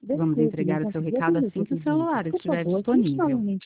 Vamos entregar o seu recado assim que o celular estiver disponível.